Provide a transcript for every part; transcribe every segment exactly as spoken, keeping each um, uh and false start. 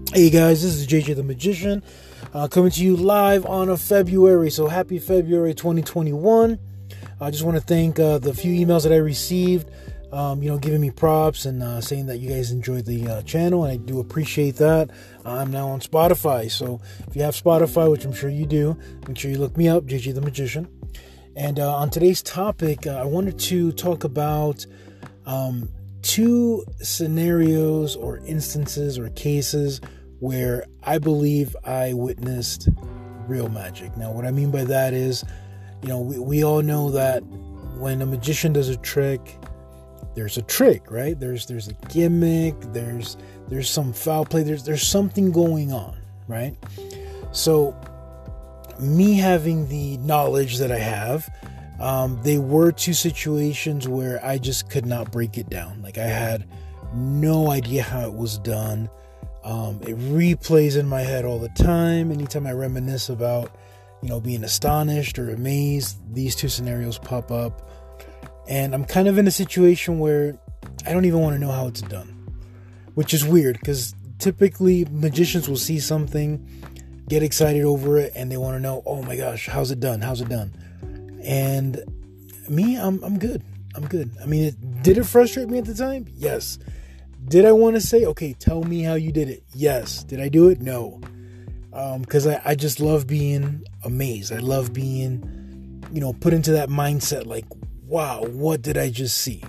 Hey guys, this is J J the Magician, uh, coming to you live on a February. So happy February twenty twenty-one. I just want to thank uh, the few emails that I received, um, you know, giving me props and uh, saying that you guys enjoyed the uh, channel, and I do appreciate that. I'm now on Spotify, so if you have Spotify, which I'm sure you do, make sure you look me up, J J the Magician. And uh, on today's topic, uh, I wanted to talk about um, two scenarios or instances or cases where I believe I witnessed real magic. Now, what I mean by that is, you know, we, we all know that when a magician does a trick, there's a trick, right? There's there's a gimmick, there's there's some foul play, there's there's something going on, right? So me having the knowledge that I have, um, they were two situations where I just could not break it down. Like I had no idea how it was done. Um, it replays in my head all the time. Anytime I reminisce about, you know, being astonished or amazed, these two scenarios pop up. And I'm kind of in a situation where I don't even want to know how it's done, which is weird because typically magicians will see something, get excited over it, and they want to know, oh my gosh, how's it done? How's it done? And me, I'm I'm good. I'm good. I mean, it, did it frustrate me at the time? Yes. Did I want to say, okay, tell me how you did it? Yes. Did I do it? No. Because um, I, I just love being amazed. I love being, you know, put into that mindset like, wow, what did I just see?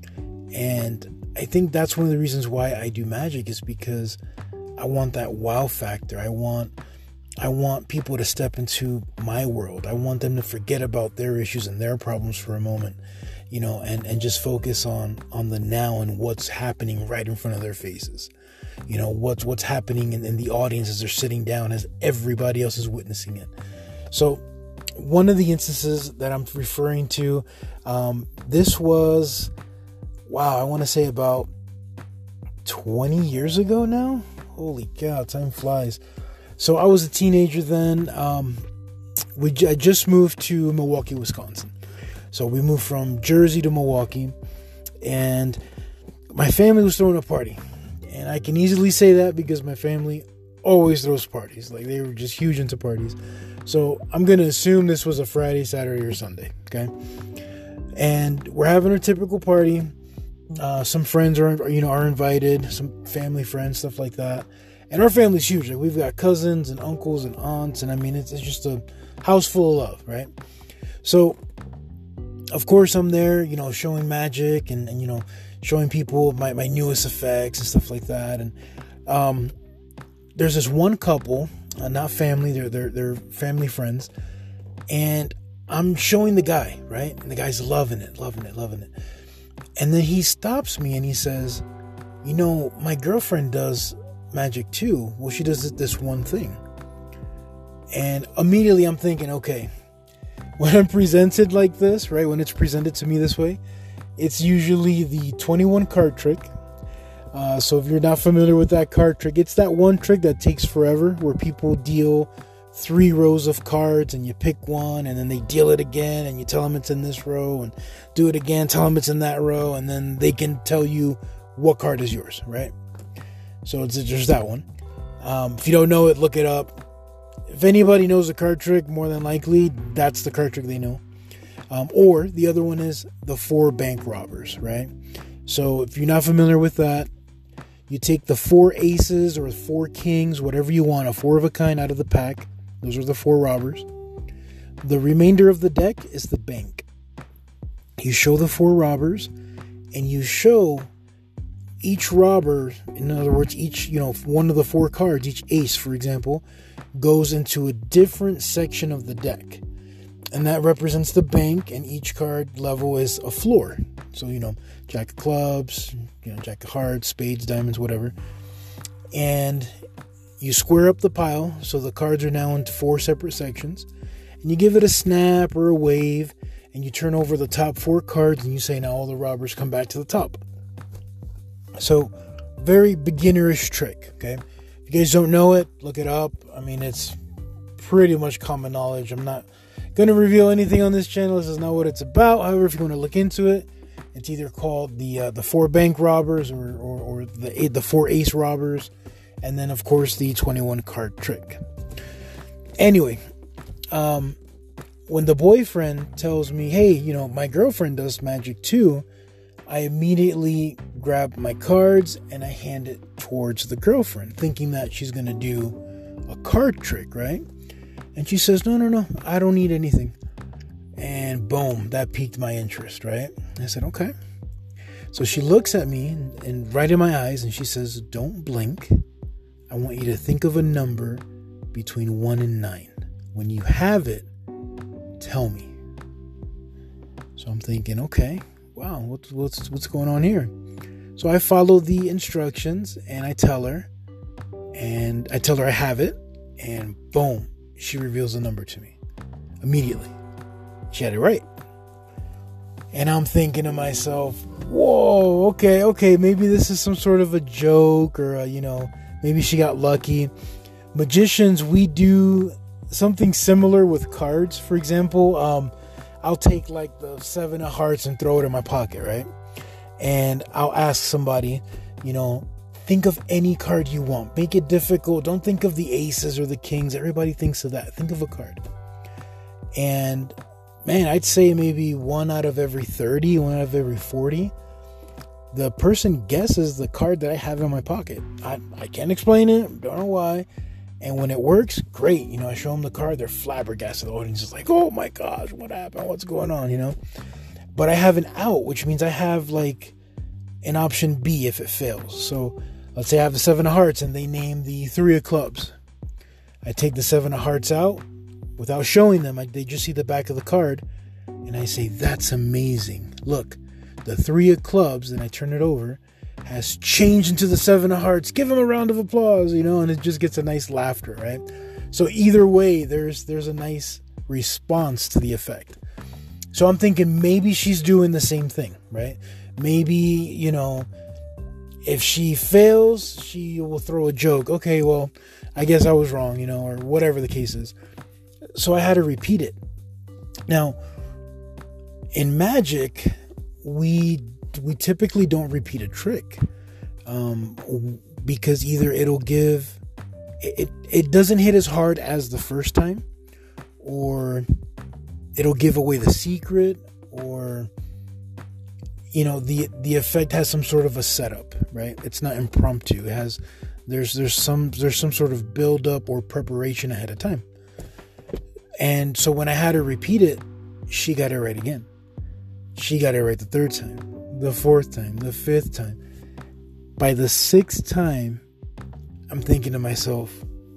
And I think that's one of the reasons why I do magic is because I want that wow factor. I want, I want people to step into my world. I want them to forget about their issues and their problems for a moment. You know, and, and just focus on, on the now and what's happening right in front of their faces. You know, what's what's happening in, in the audience as they're sitting down as everybody else is witnessing it. So one of the instances that I'm referring to, um, this was, wow, I want to say about twenty years ago now. Holy cow, time flies. So I was a teenager then. Um, we I just moved to Milwaukee, Wisconsin. So we moved from Jersey to Milwaukee, and my family was throwing a party. And I can easily say that because my family always throws parties. Like, they were just huge into parties. So I'm going to assume this was a Friday, Saturday, or Sunday, okay? And we're having a typical party. Uh, some friends are, you know, are invited, some family friends, stuff like that. And our family's huge. Like, we've got cousins and uncles and aunts, and I mean, it's, it's just a house full of love, right? So of course, I'm there, you know, showing magic and, and you know, showing people my, my newest effects and stuff like that. And um, there's this one couple, uh, not family, they're, they're, they're family friends. And I'm showing the guy, right? And the guy's loving it, loving it, loving it. And then he stops me and he says, you know, my girlfriend does magic too. Well, she does this one thing. And immediately I'm thinking, okay, when I'm presented like this, right, when it's presented to me this way, it's usually the twenty-one card trick. Uh, so if you're not familiar with that card trick, it's that one trick that takes forever where people deal three rows of cards and you pick one and then they deal it again and you tell them it's in this row and do it again, tell them it's in that row, and then they can tell you what card is yours, right? So it's just that one. Um, if you don't know it, look it up. If anybody knows the card trick, more than likely, that's the card trick they know. Um, or the other one is the four bank robbers, right? So if you're not familiar with that, you take the four aces or four kings, whatever you want, a four of a kind out of the pack. Those are the four robbers. The remainder of the deck is the bank. You show the four robbers, and you show each robber, in other words, each, you know, one of the four cards, each ace, for example, goes into a different section of the deck. And that represents the bank, and each card level is a floor. So, you know, jack of clubs, you know, jack of hearts, spades, diamonds, whatever. And you square up the pile, so the cards are now into four separate sections. And you give it a snap or a wave, and you turn over the top four cards, and you say, now all the robbers come back to the top. So, very beginnerish trick, okay? If you guys don't know it, look it up. I mean, it's pretty much common knowledge. I'm not going to reveal anything on this channel. This is not what it's about. However, if you want to look into it, it's either called the uh, the four bank robbers or, or, or the eight, the four ace robbers. And then, of course, the twenty-one card trick. Anyway, um, when the boyfriend tells me, hey, you know, my girlfriend does magic too, I immediately grab my cards and I hand it towards the girlfriend, thinking that she's going to do a card trick, right? And she says, no, no, no, I don't need anything. And boom, that piqued my interest, right? I said, okay. So she looks at me and, and right in my eyes and she says, don't blink. I want you to think of a number between one and nine. When you have it, tell me. So I'm thinking, okay, wow, what's what's what's going on here? So I follow the instructions and I tell her, and I tell her I have it, and boom, she reveals the number to me immediately. She had it right. And I'm thinking to myself, whoa, okay, okay, maybe this is some sort of a joke, or a, you know, maybe she got lucky. Magicians, we do something similar with cards. For example, um, I'll take like the seven of hearts and throw it in my pocket, right? And I'll ask somebody, you know, think of any card you want. Make it difficult. Don't think of the aces or the kings. Everybody thinks of that. Think of a card. And man, I'd say maybe one out of every thirty, one out of every forty, the person guesses the card that I have in my pocket. I, I can't explain it. Don't know why. And when it works, great. You know, I show them the card. They're flabbergasted. The audience is like, oh my gosh, what happened? What's going on? You know, but I have an out, which means I have like an option B if it fails. So let's say I have the seven of hearts and they name the three of clubs. I take the seven of hearts out without showing them. I, they just see the back of the card and I say, that's amazing. Look, the three of clubs, and I turn it over, has changed into the seven of hearts. Give him a round of applause, you know, and it just gets a nice laughter, right? So either way, there's there's a nice response to the effect. So I'm thinking maybe she's doing the same thing, right? Maybe, you know, if she fails, she will throw a joke. Okay, well, I guess I was wrong, you know, or whatever the case is. So I had to repeat it. Now, in magic, we we typically don't repeat a trick, um, because either it'll give, it, it doesn't hit as hard as the first time, or it'll give away the secret, or, you know, the, the effect has some sort of a setup, right? It's not impromptu. It has, there's, there's some, there's some sort of build up or preparation ahead of time. And so when I had her repeat it, she got it right again. She got it right the third time, the fourth time, the fifth time. By the sixth time, I'm thinking to myself,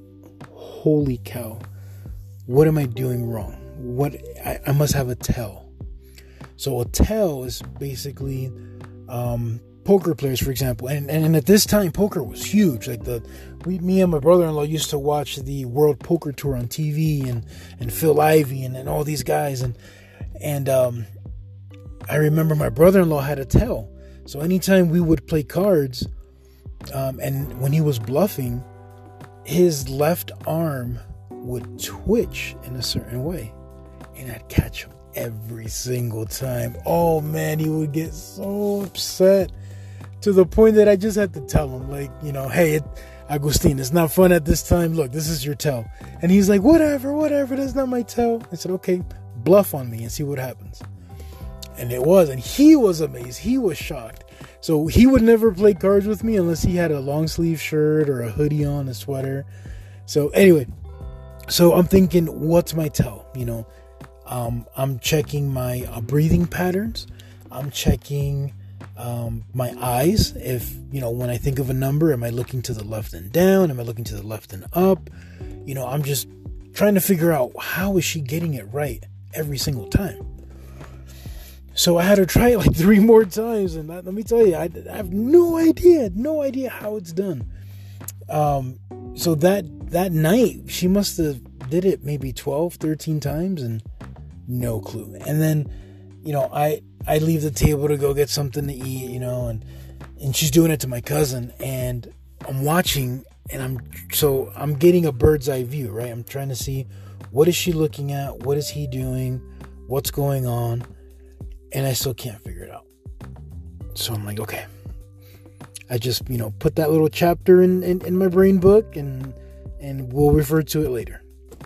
holy cow, what am I doing wrong? What I, I must have a tell. So a tell is basically um, poker players, for example. And, and at this time, poker was huge. Like the we, me and my brother-in-law used to watch the World Poker Tour on T V, and, and Phil Ivey and, and all these guys. And, and um, I remember my brother-in-law had a tell. So anytime we would play cards, um, and when he was bluffing, his left arm would twitch in a certain way, and I'd catch him every single time. Oh man, he would get so upset to the point that I just had to tell him, like, you know, hey, it, Agustin, it's not fun at this time. Look, this is your tell. And he's like, whatever, whatever, that's not my tell. I said, okay, bluff on me and see what happens. And it was, and he was amazed. He was shocked. So he would never play cards with me unless he had a long sleeve shirt or a hoodie on, a sweater. So anyway, so I'm thinking, what's my tell? You know, um, I'm checking my uh, breathing patterns. I'm checking um, my eyes. If, you know, when I think of a number, am I looking to the left and down? Am I looking to the left and up? You know, I'm just trying to figure out, how is she getting it right every single time? So I had to try it like three more times, and that, let me tell you, I, I have no idea, no idea how it's done. Um, so that that night, she must have did it maybe twelve, thirteen times, and no clue. And then, you know, I I leave the table to go get something to eat, you know, and and she's doing it to my cousin, and I'm watching, and I'm so I'm getting a bird's eye view, right? I'm trying to see, what is she looking at, what is he doing, what's going on. And I still can't figure it out. So I'm like, okay, I just, you know, put that little chapter in, in, in my brain book, and and we'll refer to it later.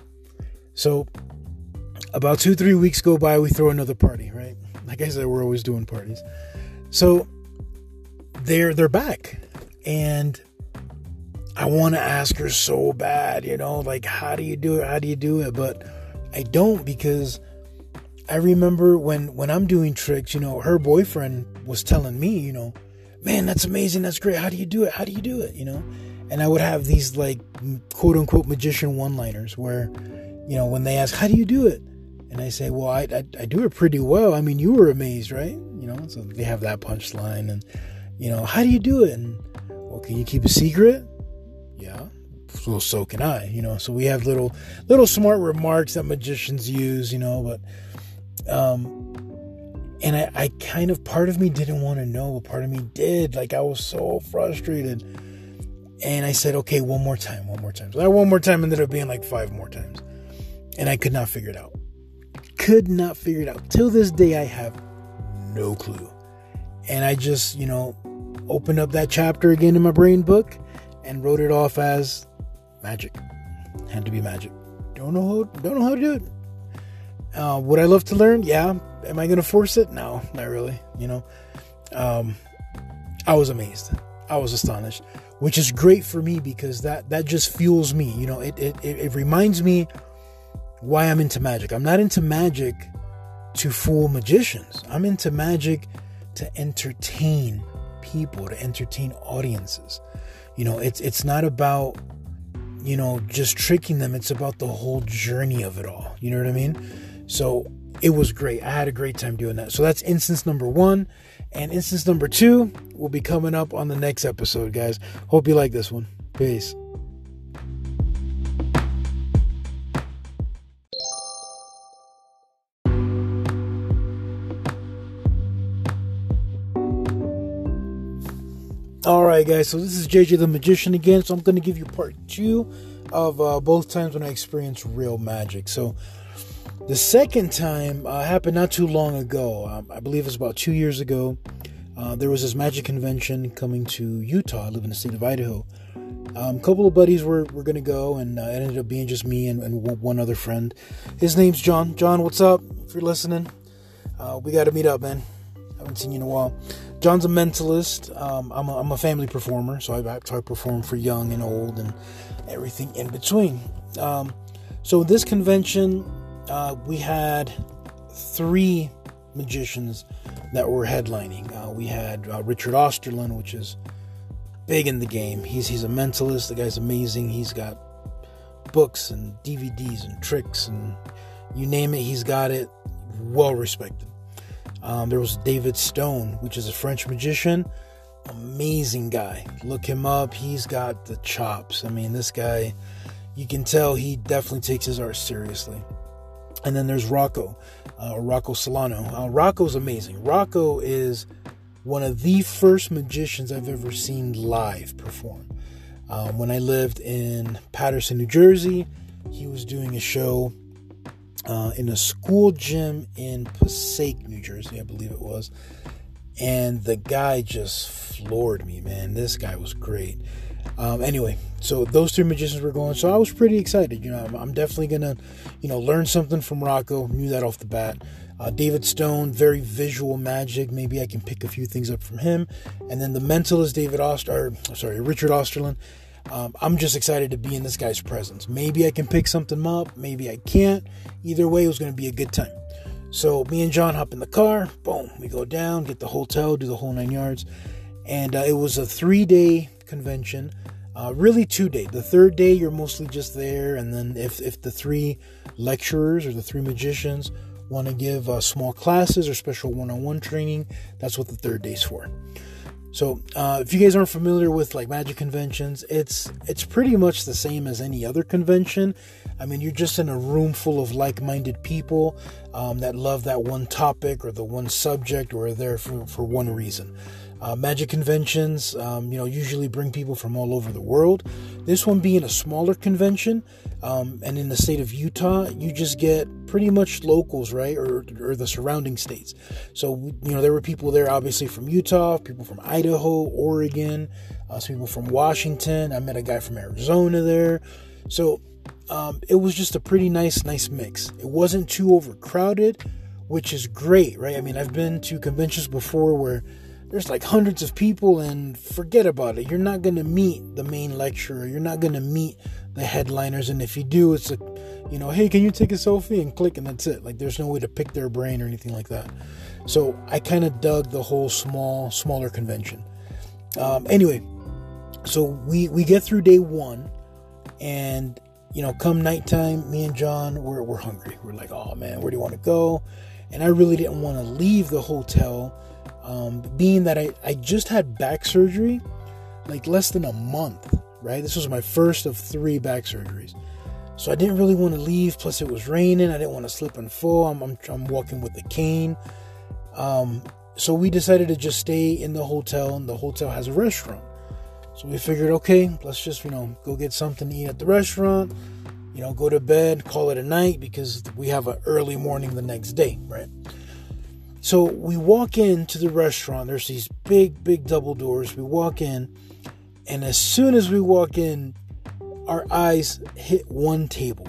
So about two, three weeks go by, we throw another party, right? Like I said, we're always doing parties. So they're they're back, and I want to ask her so bad, you know, like, how do you do it? How do you do it? But I don't, because I remember when, when I'm doing tricks, you know, her boyfriend was telling me, you know, man, that's amazing. That's great. How do you do it? How do you do it? You know? And I would have these like quote unquote magician one-liners where, you know, when they ask, how do you do it? And I say, well, I, I, I do it pretty well. I mean, you were amazed, right? You know, so they have that punchline, and, you know, how do you do it? And, well, can you keep a secret? Yeah. Well, so can I, you know, so we have little, little smart remarks that magicians use, you know, but, um, and I, I kind of, part of me didn't want to know, but part of me did. Like, I was so frustrated, and I said, okay, one more time, one more time. So that one more time ended up being like five more times, and I could not figure it out. Could not figure it out. Till this day, I have no clue. And I just, you know, opened up that chapter again in my brain book and wrote it off as magic. Had to be magic. Don't know how, don't know how to do it. Uh, would I love to learn? Yeah. Am I going to force it? No, not really. You know, um, I was amazed. I was astonished, which is great for me, because that, that just fuels me. You know, it, it, it, it reminds me why I'm into magic. I'm not into magic to fool magicians. I'm into magic to entertain people, to entertain audiences. You know, it's it's not about, you know, just tricking them. It's about the whole journey of it all. You know what I mean? So it was great. I had a great time doing that. So that's instance number one. And instance number two will be coming up on the next episode, guys. Hope you like this one. Peace. All right, guys, so this is J J the Magician again. So I'm going to give you part two of uh, both times when I experienced real magic. So the second time uh, happened not too long ago. Um, I believe it was about two years ago. Uh, there was this magic convention coming to Utah. I live in the state of Idaho. Um, a couple of buddies were, were going to go, and uh, it ended up being just me and, and one other friend. His name's John. John, what's up? If you're listening, uh, we got to meet up, man. Haven't seen you in a while. John's a mentalist. Um, I'm, a, I'm a family performer, so I, so I perform for young and old and everything in between. Um, so this convention, uh, we had three magicians that were headlining. Uh, we had uh, Richard Osterlund, which is big in the game. He's he's a mentalist. The guy's amazing. He's got books and D V Ds and tricks and you name it, he's got it. Well respected. Um, there was David Stone, which is a French magician. Amazing guy. Look him up. He's got the chops. I mean, this guy, you can tell he definitely takes his art seriously. And then there's Rocco, uh, Rocco Solano. Uh, Rocco's amazing. Rocco is one of the first magicians I've ever seen live perform. Um, when I lived in Paterson, New Jersey, he was doing a show Uh, in a school gym in Passaic, New Jersey, I believe it was. And the guy just floored me, man. This guy was great. Um, anyway, so those three magicians were going. So I was pretty excited. You know, I'm, I'm definitely going to, you know, learn something from Rocco. Knew that off the bat. Uh, David Stone, very visual magic. Maybe I can pick a few things up from him. And then the mentalist, David Oster, or, sorry, Richard Osterlund. Um, I'm just excited to be in this guy's presence. Maybe I can pick something up. Maybe I can't. Either way, it was going to be a good time. So me and John hop in the car. Boom. We go down, get the hotel, do the whole nine yards. And uh, it was a three-day convention. Uh, really two-day. The third day, you're mostly just there. And then if, if the three lecturers or the three magicians want to give uh, small classes or special one-on-one training, that's what the third day's for. So, uh, if you guys aren't familiar with like magic conventions, it's it's pretty much the same as any other convention. I mean, you're just in a room full of like-minded people. um, that love that one topic or the one subject or are there for, for one reason. Uh, magic conventions, um, you know, usually bring people from all over the world. This one being a smaller convention, um, and in the state of Utah, you just get pretty much locals, right, or, or the surrounding states. So, you know, there were people there, obviously, from Utah, people from Idaho, Oregon, uh, some people from Washington. I met a guy from Arizona there. So um, it was just a pretty nice, nice mix. It wasn't too overcrowded, which is great, right? I mean, I've been to conventions before where there's like hundreds of people and forget about it. You're not going to meet the main lecturer. You're not going to meet the headliners. And if you do, it's a, you know, hey, can you take a selfie and click and that's it. Like there's no way to pick their brain or anything like that. So I kind of dug the whole small, smaller convention. Um, anyway, so we, we get through day one and, you know, come nighttime, me and John, we're, we're hungry. We're like, oh man, where do you want to go? And I really didn't want to leave the hotel. Um, being that I, I just had back surgery like less than a month, right? This was my first of three back surgeries. So I didn't really want to leave. Plus it was raining. I didn't want to slip and fall. I'm, I'm, I'm walking with a cane. Um, so we decided to just stay in the hotel, and the hotel has a restaurant. So we figured, okay, let's just, you know, go get something to eat at the restaurant, you know, go to bed, call it a night because we have an early morning the next day, right? So we walk into the restaurant. There's these big, big double doors. We walk in, and as soon as we walk in, our eyes hit one table.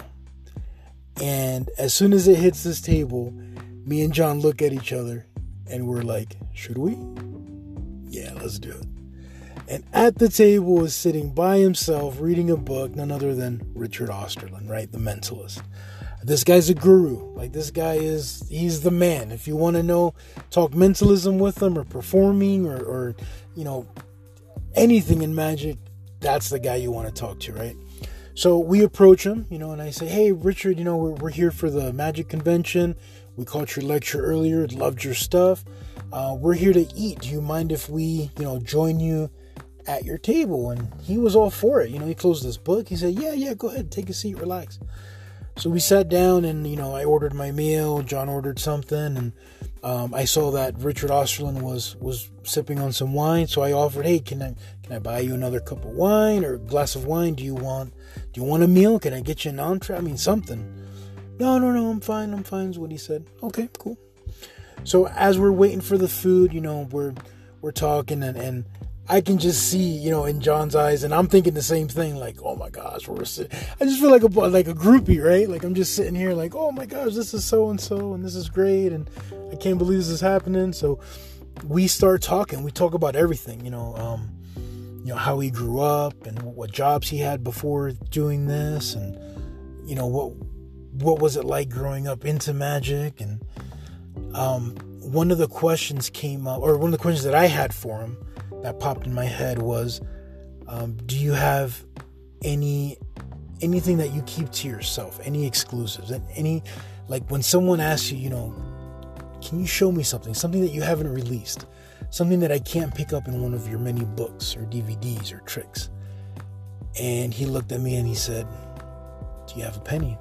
And as soon as it hits this table, me and John look at each other, and we're like, should we? Yeah, let's do it. And at the table was sitting by himself, reading a book, none other than Richard Osterlin, right? The Mentalist. This guy's a guru. Like this guy is, he's the man. If you want to know, talk mentalism with him or performing or, or, you know, anything in magic, that's the guy you want to talk to, right? So we approach him, you know, and I say, hey, Richard, you know, we're, we're here for the magic convention. We caught your lecture earlier. Loved your stuff. Uh, we're here to eat. Do you mind if we, you know, join you at your table? And he was all for it. You know, he closed his book. He said, yeah, yeah, go ahead. Take a seat. Relax. So we sat down and, you know, I ordered my meal. John ordered something. And um, I saw that Richard Osterlin was, was sipping on some wine. So I offered, hey, can I can I buy you another cup of wine or a glass of wine? Do you want do you want a meal? Can I get you an entree? I mean, something. No, no, no, I'm fine. I'm fine is what he said. Okay, cool. So as we're waiting for the food, you know, we're we're talking and, and I can just see, you know, in John's eyes, and I'm thinking the same thing, like, oh my gosh, we're sitting. I just feel like a like a groupie, right? Like I'm just sitting here, like, oh my gosh, this is so and so, and this is great, and I can't believe this is happening. So we start talking. We talk about everything, you know, um, you know how he grew up and what jobs he had before doing this, and you know what what was it like growing up into magic, and um, one of the questions came up, or one of the questions that I had for him that popped in my head was, um, do you have any anything that you keep to yourself, any exclusives, and any, like when someone asks you, you know, can you show me something, something that you haven't released, something that I can't pick up in one of your many books or D V Ds or tricks? And he looked at me and he said, do you have a penny?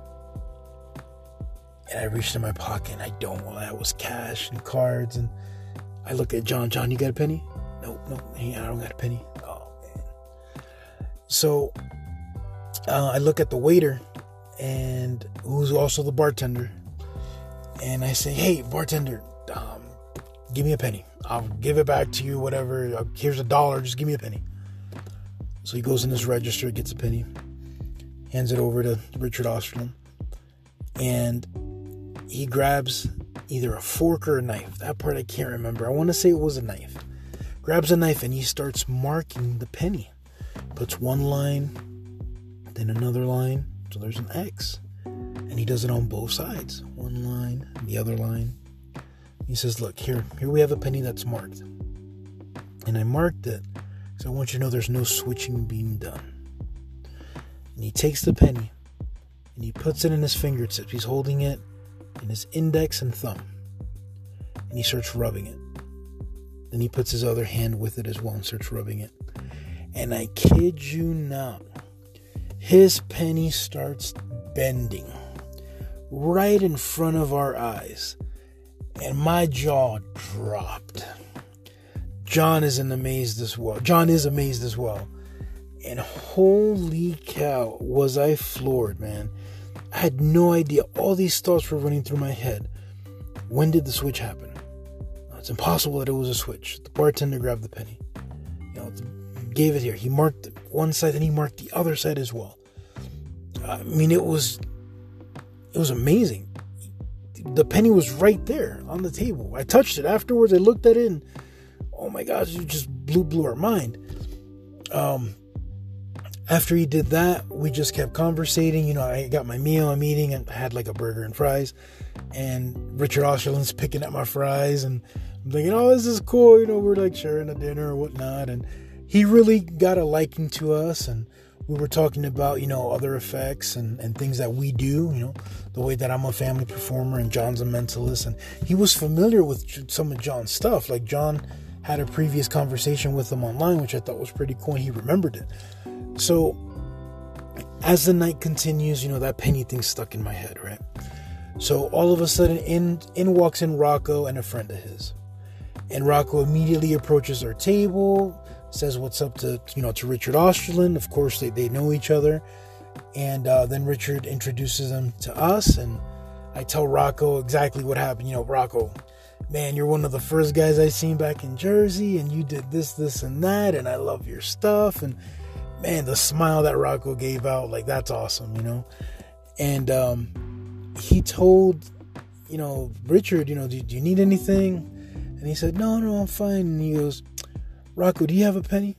And I reached in my pocket and I don't, well, that was cash and cards. And I look at John, John, you got a penny? Nope, nope, I don't got a penny. Oh, man. So uh, I look at the waiter, and who's also the bartender, and I say, hey, bartender, um, give me a penny. I'll give it back to you, whatever. Here's a dollar, just give me a penny. So he goes in his register, gets a penny, hands it over to Richard Osterlin, and he grabs either a fork or a knife. That part I can't remember. I want to say it was a knife. Grabs a knife and he starts marking the penny. Puts one line, then another line. So there's an X. And he does it on both sides. One line, the other line. He says, look, here, here we have a penny that's marked. And I marked it because I want you to know there's no switching being done. And he takes the penny and he puts it in his fingertips. He's holding it in his index and thumb. And he starts rubbing it. Then he puts his other hand with it as well and starts rubbing it. And I kid you not, his penny starts bending. right in front of our eyes. And my jaw dropped. John is amazed as well. John is amazed as well. And holy cow, was I floored, man. I had no idea. All these thoughts were running through my head. When did the switch happen? It's impossible that it was a switch. The bartender grabbed the penny. You know, gave it here. He marked one side and he marked the other side as well. I mean, it was, it was amazing. The penny was right there on the table. I touched it. Afterwards, I looked at it and, oh my gosh, it just blew, blew our mind. Um, after he did that, we just kept conversating. You know, I got my meal, I'm eating, and I had like a burger and fries. And Richard Osterland's picking at my fries, and I'm thinking, oh, this is cool. You know, we're like sharing a dinner or whatnot. And he really got a liking to us. And we were talking about, you know, other effects and, and things that we do, you know, the way that I'm a family performer and John's a mentalist. And he was familiar with some of John's stuff. Like, John had a previous conversation with him online, which I thought was pretty cool, and he remembered it. So as the night continues, you know, that penny thing stuck in my head, right? So all of a sudden in, in walks in Rocco and a friend of his. And Rocco immediately approaches our table, says what's up to, you know, to Richard Osterland. Of course, they, they know each other. And uh, then Richard introduces them to us. And I tell Rocco exactly what happened. You know, Rocco, man, you're one of the first guys I seen back in Jersey. And you did this, this, and that. And I love your stuff. And man, the smile that Rocco gave out, like, that's awesome, you know. And um, he told, you know, Richard, you know, do, do you need anything? And he said, no, no, I'm fine. And he goes, Rocco, do you have a penny?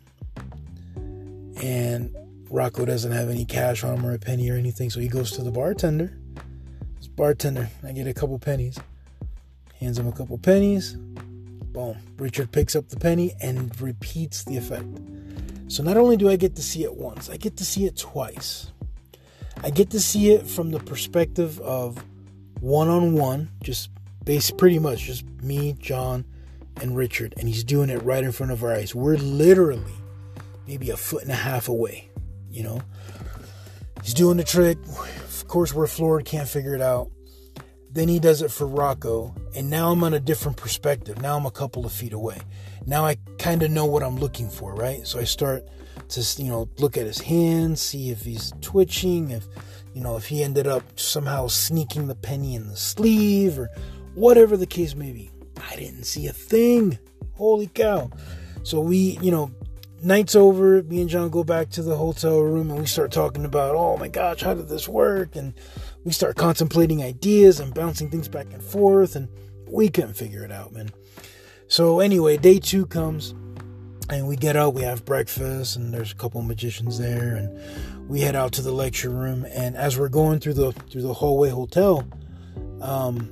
And Rocco doesn't have any cash on him or a penny or anything. So he goes to the bartender. This bartender, I get a couple pennies. Hands him a couple pennies. Boom. Richard picks up the penny and repeats the effect. So not only do I get to see it once, I get to see it twice. I get to see it from the perspective of one-on-one, just base, pretty much just me, John, and Richard. And he's doing it right in front of our eyes. We're literally maybe a foot and a half away, you know. He's doing the trick. Of course, we're floored, can't figure it out. Then he does it for Rocco. And now I'm on a different perspective. Now I'm a couple of feet away. Now I kind of know what I'm looking for, right? So I start to, you know, look at his hands, see if he's twitching, if, you know, if he ended up somehow sneaking the penny in the sleeve or whatever the case may be. I didn't see a thing. Holy cow. So we, you know, night's over. Me and John go back to the hotel room and we start talking about, oh my gosh, how did this work? And we start contemplating ideas and bouncing things back and forth. And we couldn't figure it out, man. So anyway, day two comes and we get out, we have breakfast and there's a couple of magicians there and we head out to the lecture room. And as we're going through the, through the hallway hotel, um,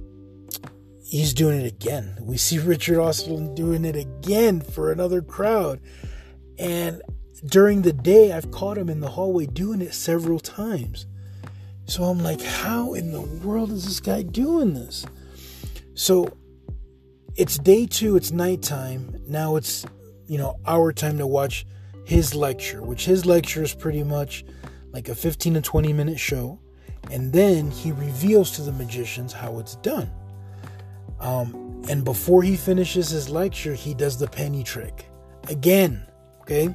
he's doing it again. We see Richard Osterland doing it again for another crowd. And during the day, I've caught him in the hallway doing it several times. So I'm like, how in the world is this guy doing this? So it's day two, it's nighttime. Now it's, you know, our time to watch his lecture, which his lecture is pretty much like a fifteen to twenty minute show. And then he reveals to the magicians how it's done. Um, and before he finishes his lecture, he does the penny trick again. Okay.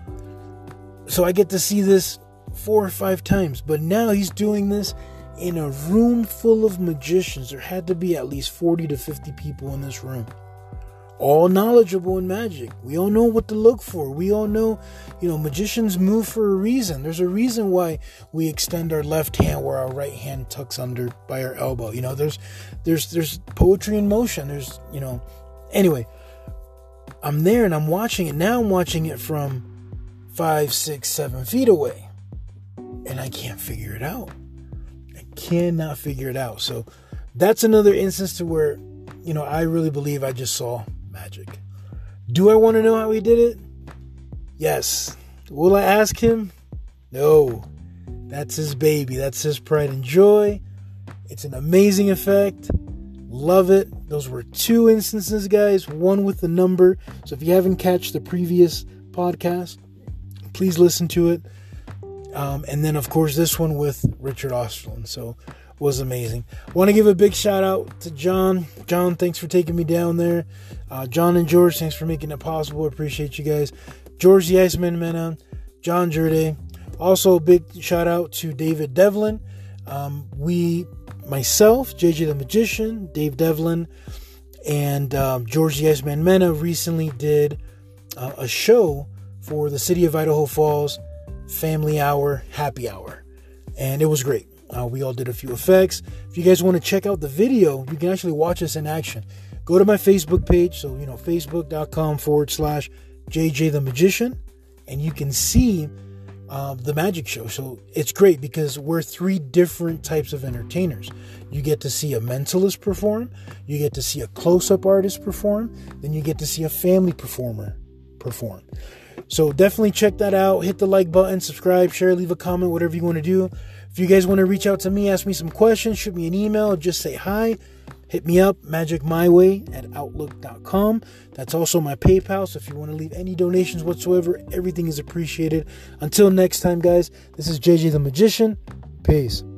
So I get to see this four or five times, but now he's doing this in a room full of magicians. There had to be at least forty to fifty people in this room, all knowledgeable in magic. We all know what to look for. We all know, you know, magicians move for a reason. There's a reason why we extend our left hand where our right hand tucks under by our elbow. You know, there's, there's, there's poetry in motion. There's, you know, anyway, I'm there and I'm watching it. Now I'm watching it from five, six, seven feet away and I can't figure it out. I cannot figure it out. So that's another instance to where, you know, I really believe I just saw magic. Do I want to know how he did it? Yes. Will I ask him? No. That's his baby. That's his pride and joy. It's an amazing effect. Love it. Those were two instances, guys. One with the number. So if you haven't catched the previous podcast, please listen to it. Um, and then, of course, this one with Richard Osterland. So was amazing. Want to give a big shout out to John. John, thanks for taking me down there. Uh, John and George, thanks for making it possible. I appreciate you guys. George the Iceman Mena, John Jerde. Also, a big shout out to David Devlin. Um, we, myself, J J the Magician, Dave Devlin, and um, George the Iceman Mena recently did uh, a show for the City of Idaho Falls Family Hour Happy Hour. And it was great. Uh, we all did a few effects. If you guys want to check out the video, you can actually watch us in action. Go to my Facebook page. So, you know, facebook.com forward slash JJ the Magician. And you can see uh, the magic show. So it's great because we're three different types of entertainers. You get to see a mentalist perform. You get to see a close-up artist perform. Then you get to see a family performer perform. So definitely check that out. Hit the like button, subscribe, share, leave a comment, whatever you want to do. If you guys want to reach out to me, ask me some questions, shoot me an email, just say hi. Hit me up, magicmyway at outlook dot com. That's also my PayPal, so if you want to leave any donations whatsoever, everything is appreciated. Until next time, guys, this is J J the Magician. Peace.